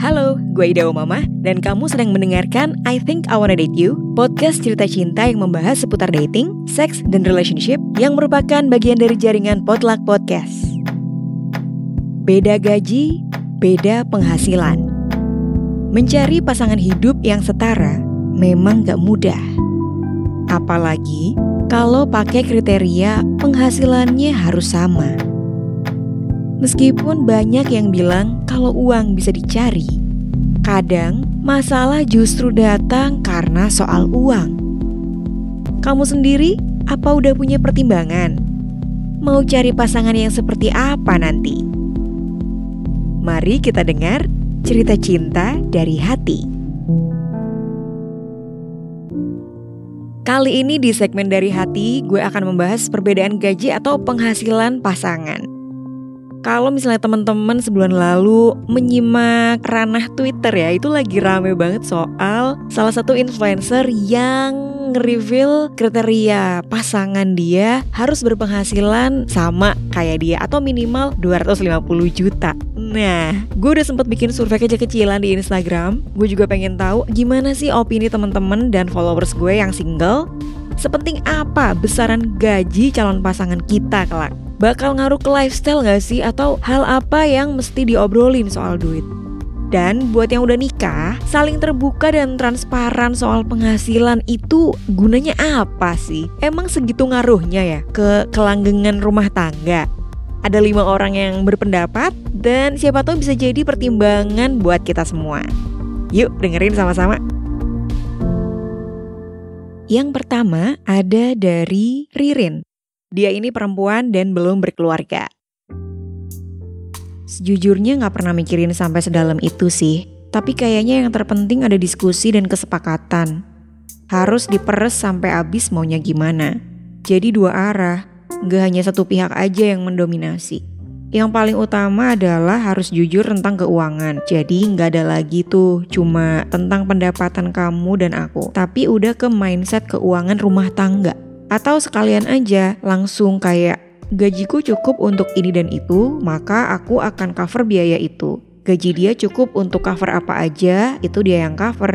Halo, gue Ida Umamah dan kamu sedang mendengarkan I Think I Wanna Date You, podcast cerita cinta yang membahas seputar dating, seks, dan relationship yang merupakan bagian dari jaringan Potluck Podcast. Beda gaji, beda penghasilan. Mencari pasangan hidup yang setara memang gak mudah. Apalagi kalau pakai kriteria penghasilannya harus sama. Meskipun banyak yang bilang kalau uang bisa dicari, kadang masalah justru datang karena soal uang. Kamu sendiri apa udah punya pertimbangan? Mau cari pasangan yang seperti apa nanti? Mari kita dengar cerita cinta dari hati. Kali ini di segmen Dari Hati, gue akan membahas perbedaan gaji atau penghasilan pasangan. Kalau misalnya teman-teman sebulan lalu menyimak ranah Twitter ya, itu lagi rame banget soal salah satu influencer yang nge-reveal kriteria pasangan dia harus berpenghasilan sama kayak dia atau minimal 250 juta. Nah, gue udah sempet bikin survei kecil-kecilan di Instagram. Gue juga pengen tahu gimana sih opini teman-teman dan followers gue yang single. Sepenting apa besaran gaji calon pasangan kita kelak? Bakal ngaruh ke lifestyle gak sih? Atau hal apa yang mesti diobrolin soal duit? Dan buat yang udah nikah, saling terbuka dan transparan soal penghasilan itu gunanya apa sih? Emang segitu ngaruhnya ya ke kelanggengan rumah tangga? Ada 5 orang yang berpendapat dan siapa tahu bisa jadi pertimbangan buat kita semua. Yuk dengerin sama-sama. Yang pertama ada dari Ririn. Dia ini perempuan dan belum berkeluarga. Sejujurnya gak pernah mikirin sampai sedalam itu sih. Tapi kayaknya yang terpenting ada diskusi dan kesepakatan. Harus diperes sampai habis maunya gimana. Jadi dua arah, gak hanya satu pihak aja yang mendominasi. Yang paling utama adalah harus jujur tentang keuangan. Jadi gak ada lagi tuh cuma tentang pendapatan kamu dan aku, tapi udah ke mindset keuangan rumah tangga. Atau sekalian aja langsung kayak gajiku cukup untuk ini dan itu, maka aku akan cover biaya itu. Gaji dia cukup untuk cover apa aja, itu dia yang cover.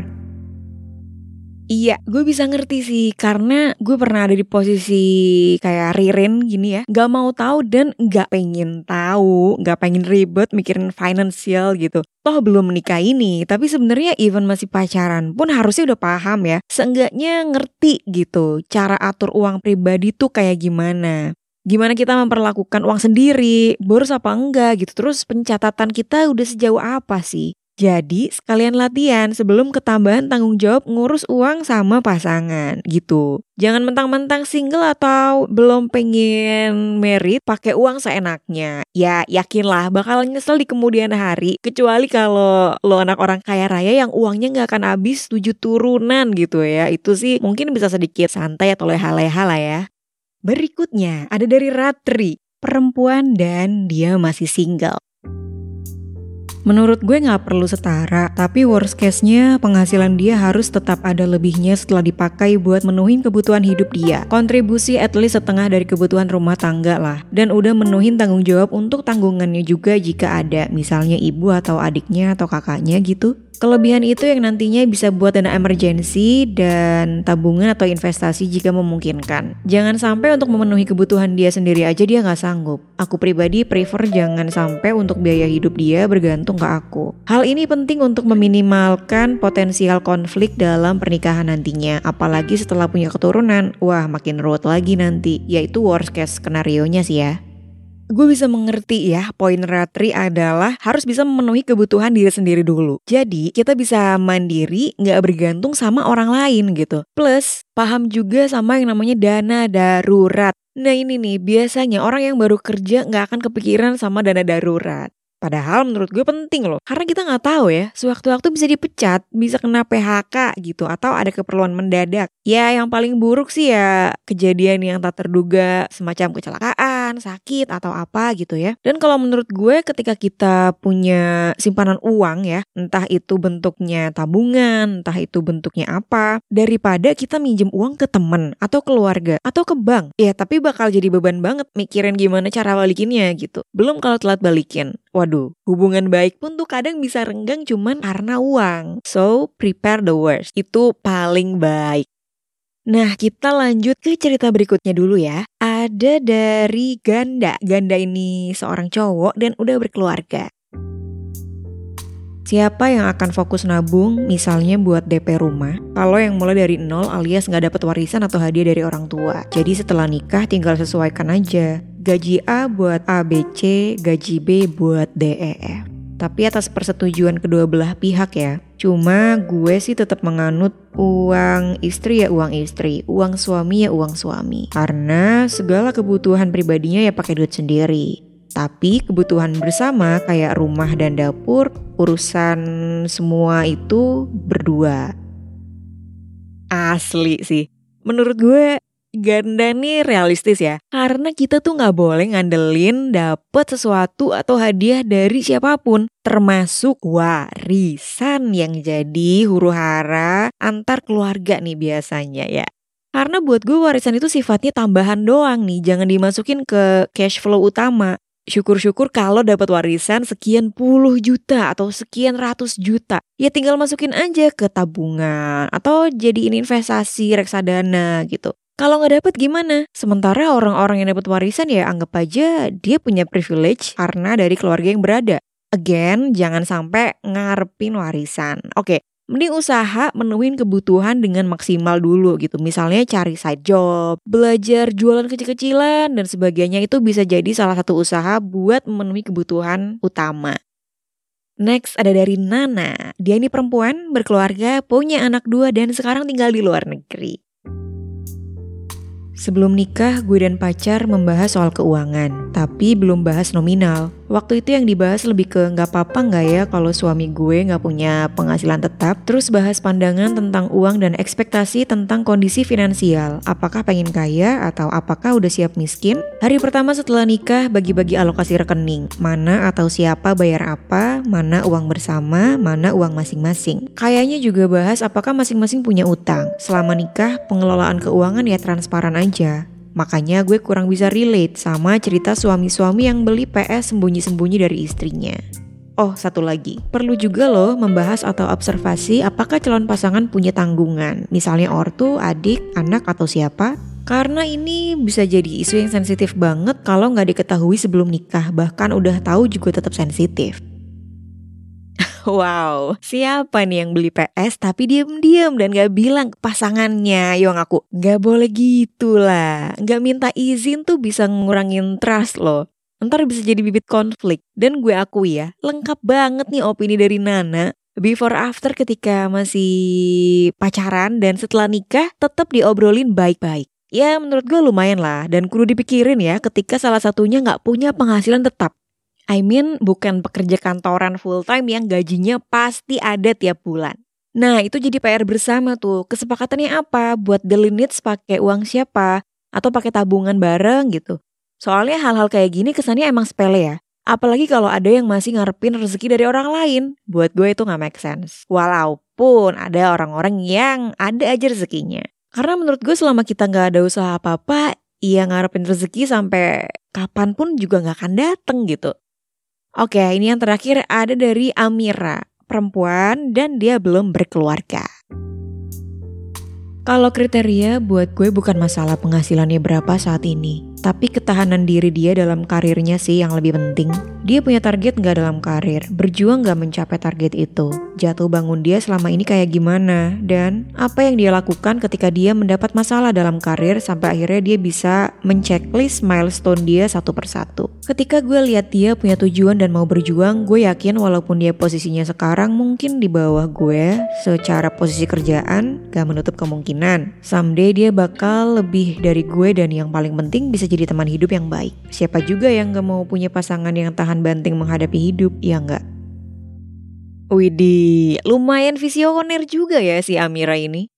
Iya, gue bisa ngerti sih karena gue pernah ada di posisi kayak Ririn gini ya. Gak mau tahu dan gak pengen tahu, gak pengen ribet mikirin financial gitu. Toh belum menikah ini, tapi sebenarnya even masih pacaran pun harusnya udah paham ya. Seenggaknya ngerti gitu cara atur uang pribadi tuh kayak gimana. Gimana kita memperlakukan uang sendiri, boros apa enggak gitu. Terus pencatatan kita udah sejauh apa sih? Jadi sekalian latihan sebelum ketambahan tanggung jawab ngurus uang sama pasangan gitu. Jangan mentang-mentang single atau belum pengen married pakai uang seenaknya. Ya yakinlah bakal nyesel di kemudian hari. Kecuali kalau lo anak orang kaya raya yang uangnya gak akan habis 7 turunan gitu ya. Itu sih mungkin bisa sedikit santai atau leha-leha lah ya. Berikutnya ada dari Ratri, perempuan dan dia masih single. Menurut gue gak perlu setara, tapi worst case-nya penghasilan dia harus tetap ada lebihnya setelah dipakai buat menuhin kebutuhan hidup dia. Kontribusi at least setengah dari kebutuhan rumah tangga lah. Dan udah menuhin tanggung jawab untuk tanggungannya juga jika ada, misalnya ibu atau adiknya atau kakaknya gitu. Kelebihan itu yang nantinya bisa buat dana emergency dan tabungan atau investasi jika memungkinkan. Jangan sampai untuk memenuhi kebutuhan dia sendiri aja dia gak sanggup. Aku pribadi prefer jangan sampai untuk biaya hidup dia bergantung ke aku. Hal ini penting untuk meminimalkan potensial konflik dalam pernikahan nantinya. Apalagi setelah punya keturunan, wah makin ruwet lagi nanti. Yaitu worst case skenario-nya sih ya. Gue bisa mengerti ya, poin Ratri adalah harus bisa memenuhi kebutuhan diri sendiri dulu. Jadi kita bisa mandiri, gak bergantung sama orang lain gitu. Plus paham juga sama yang namanya dana darurat. Nah ini nih, biasanya orang yang baru kerja gak akan kepikiran sama dana darurat. Padahal menurut gue penting loh, karena kita gak tahu ya, sewaktu-waktu bisa dipecat, bisa kena PHK gitu, atau ada keperluan mendadak. Ya yang paling buruk sih ya kejadian yang tak terduga semacam kecelakaan, kecelakaan, sakit atau apa gitu ya. Dan kalau menurut gue ketika kita punya simpanan uang ya, entah itu bentuknya tabungan, entah itu bentuknya apa, daripada kita minjem uang ke temen atau keluarga atau ke bank, ya tapi bakal jadi beban banget mikirin gimana cara balikinnya gitu. Belum kalau telat balikin. Waduh, hubungan baik pun tuh kadang bisa renggang cuman karena uang. So, prepare the worst. Itu paling baik. Nah, kita lanjut ke cerita berikutnya dulu ya. Ada dari Ganda. Ganda ini seorang cowok dan udah berkeluarga. Siapa yang akan fokus nabung misalnya buat DP rumah kalau yang mulai dari nol alias gak dapat warisan atau hadiah dari orang tua. Jadi setelah nikah tinggal sesuaikan aja. Gaji A buat A, B, C, gaji B buat D, E, F. Tapi atas persetujuan kedua belah pihak ya. Cuma gue sih tetap menganut uang istri ya uang istri, uang suami ya uang suami. Karena segala kebutuhan pribadinya ya pakai duit sendiri. Tapi kebutuhan bersama kayak rumah dan dapur, urusan semua itu berdua. Asli sih. Menurut gue Ganda nih realistis ya. Karena kita tuh gak boleh ngandelin dapet sesuatu atau hadiah dari siapapun. Termasuk warisan yang jadi huru hara antar keluarga nih biasanya ya. Karena buat gue warisan itu sifatnya tambahan doang nih. Jangan dimasukin ke cash flow utama. Syukur-syukur kalau dapat warisan sekian puluh juta atau sekian ratus juta. Ya tinggal masukin aja ke tabungan atau jadiin investasi reksadana gitu. Kalau nggak dapet gimana? Sementara orang-orang yang dapat warisan ya anggap aja dia punya privilege karena dari keluarga yang berada. Again, jangan sampai ngarepin warisan. Oke. Mending usaha menuhin kebutuhan dengan maksimal dulu gitu. Misalnya cari side job, belajar jualan kecil-kecilan dan sebagainya itu bisa jadi salah satu usaha buat memenuhi kebutuhan utama. Next ada dari Nana. Dia ini perempuan, berkeluarga, punya anak 2 dan sekarang tinggal di luar negeri. Sebelum nikah, gue dan pacar membahas soal keuangan, tapi belum bahas nominal. Waktu itu yang dibahas lebih ke nggak apa-apa nggak ya kalau suami gue nggak punya penghasilan tetap. Terus bahas pandangan tentang uang dan ekspektasi tentang kondisi finansial. Apakah pengen kaya atau apakah udah siap miskin? Hari pertama setelah nikah bagi-bagi alokasi rekening. Mana atau siapa bayar apa, mana uang bersama, mana uang masing-masing. Kayaknya juga bahas apakah masing-masing punya utang. Selama nikah pengelolaan keuangan ya transparan aja. Makanya gue kurang bisa relate sama cerita suami-suami yang beli PS sembunyi-sembunyi dari istrinya. Oh, satu lagi. Perlu juga loh membahas atau observasi apakah calon pasangan punya tanggungan. Misalnya ortu, adik, anak, atau siapa. Karena ini bisa jadi isu yang sensitif banget kalau nggak diketahui sebelum nikah. Bahkan udah tahu juga tetap sensitif. Wow, siapa nih yang beli PS tapi diem-diem dan gak bilang ke pasangannya? Yo ngaku, gak boleh gitu lah. Gak minta izin tuh bisa ngurangin trust loh. Ntar bisa jadi bibit konflik. Dan gue akui ya, lengkap banget nih opini dari Nana. Before after ketika masih pacaran dan setelah nikah tetap diobrolin baik-baik. Ya menurut gue lumayan lah dan kudu dipikirin ya ketika salah satunya gak punya penghasilan tetap. I mean bukan pekerja kantoran full time yang gajinya pasti ada tiap bulan. Nah itu jadi PR bersama tuh. Kesepakatannya apa? Buat daily needs pakai uang siapa? Atau pakai tabungan bareng gitu. Soalnya hal-hal kayak gini kesannya emang sepele ya. Apalagi kalau ada yang masih ngarepin rezeki dari orang lain. Buat gue itu gak make sense. Walaupun ada orang-orang yang ada aja rezekinya. Karena menurut gue selama kita gak ada usaha apa-apa, ya ngarepin rezeki sampai kapanpun juga gak akan dateng gitu. Oke, ini yang terakhir ada dari Amira, perempuan dan dia belum berkeluarga. Kalau kriteria buat gue bukan masalah penghasilannya berapa saat ini, tapi ketahanan diri dia dalam karirnya sih yang lebih penting. Dia punya target gak dalam karir, berjuang gak mencapai target itu, jatuh bangun dia selama ini kayak gimana, dan apa yang dia lakukan ketika dia mendapat masalah dalam karir sampai akhirnya dia bisa menceklis milestone dia satu persatu. Ketika gue lihat dia punya tujuan dan mau berjuang, gue yakin walaupun dia posisinya sekarang mungkin di bawah gue secara posisi kerjaan, gak menutup kemungkinan someday dia bakal lebih dari gue dan yang paling penting bisa jadi teman hidup yang baik. Siapa juga yang gak mau punya pasangan yang tahan banting menghadapi hidup, ya gak? Widih, lumayan visioner juga ya si Amira ini.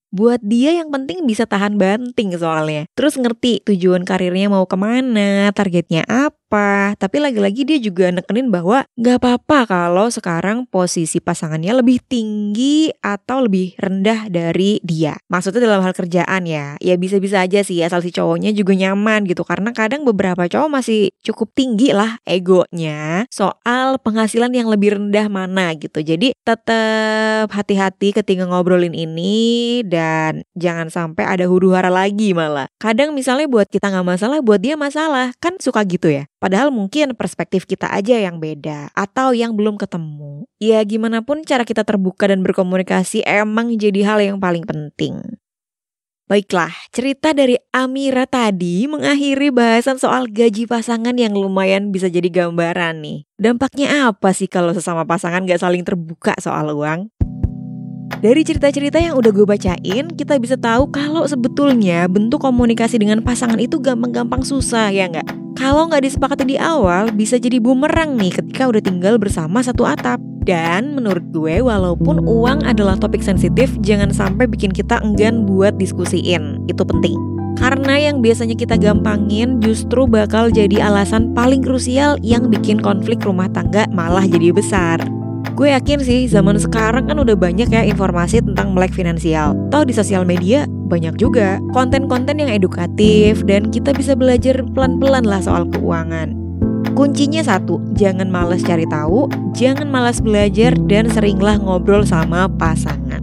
Buat dia yang penting bisa tahan banting soalnya. Terus ngerti tujuan karirnya mau kemana, targetnya apa. Tapi lagi-lagi dia juga nekenin bahwa gak apa-apa kalau sekarang posisi pasangannya lebih tinggi atau lebih rendah dari dia. Maksudnya dalam hal kerjaan ya. Ya bisa-bisa aja sih asal si cowoknya juga nyaman gitu. Karena kadang beberapa cowok masih cukup tinggi lah egonya soal penghasilan yang lebih rendah mana gitu. Jadi tetap hati-hati ketika ngobrolin ini dan jangan sampai ada huru-hara lagi malah. Kadang misalnya buat kita gak masalah, buat dia masalah. Kan suka gitu ya. Padahal mungkin perspektif kita aja yang beda atau yang belum ketemu. Ya gimana pun cara kita terbuka dan berkomunikasi emang jadi hal yang paling penting. Baiklah, cerita dari Amira tadi mengakhiri bahasan soal gaji pasangan yang lumayan bisa jadi gambaran nih. Dampaknya apa sih kalau sesama pasangan gak saling terbuka soal uang? Dari cerita-cerita yang udah gue bacain, kita bisa tahu kalau sebetulnya bentuk komunikasi dengan pasangan itu gampang-gampang susah, ya nggak? Kalau nggak disepakati di awal, bisa jadi bumerang nih ketika udah tinggal bersama satu atap. Dan menurut gue, walaupun uang adalah topik sensitif, jangan sampai bikin kita enggan buat diskusiin. Itu penting. Karena yang biasanya kita gampangin justru bakal jadi alasan paling krusial yang bikin konflik rumah tangga malah jadi besar. Gue yakin sih zaman sekarang kan udah banyak ya informasi tentang melek finansial. Toh di sosial media banyak juga konten-konten yang edukatif dan kita bisa belajar pelan-pelan lah soal keuangan. Kuncinya satu, jangan malas cari tahu, jangan malas belajar dan seringlah ngobrol sama pasangan.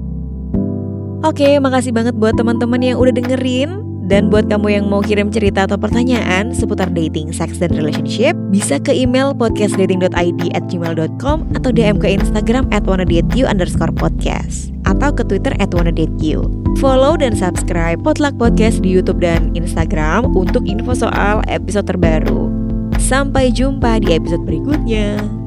Oke, makasih banget buat teman-teman yang udah dengerin. Dan buat kamu yang mau kirim cerita atau pertanyaan seputar dating, seks, dan relationship, bisa ke email podcastdating.id@gmail.com atau DM ke Instagram @wannadateyu_podcast atau ke Twitter @wannadateyu. Follow dan subscribe Potluck Podcast di YouTube dan Instagram untuk info soal episode terbaru. Sampai jumpa di episode berikutnya.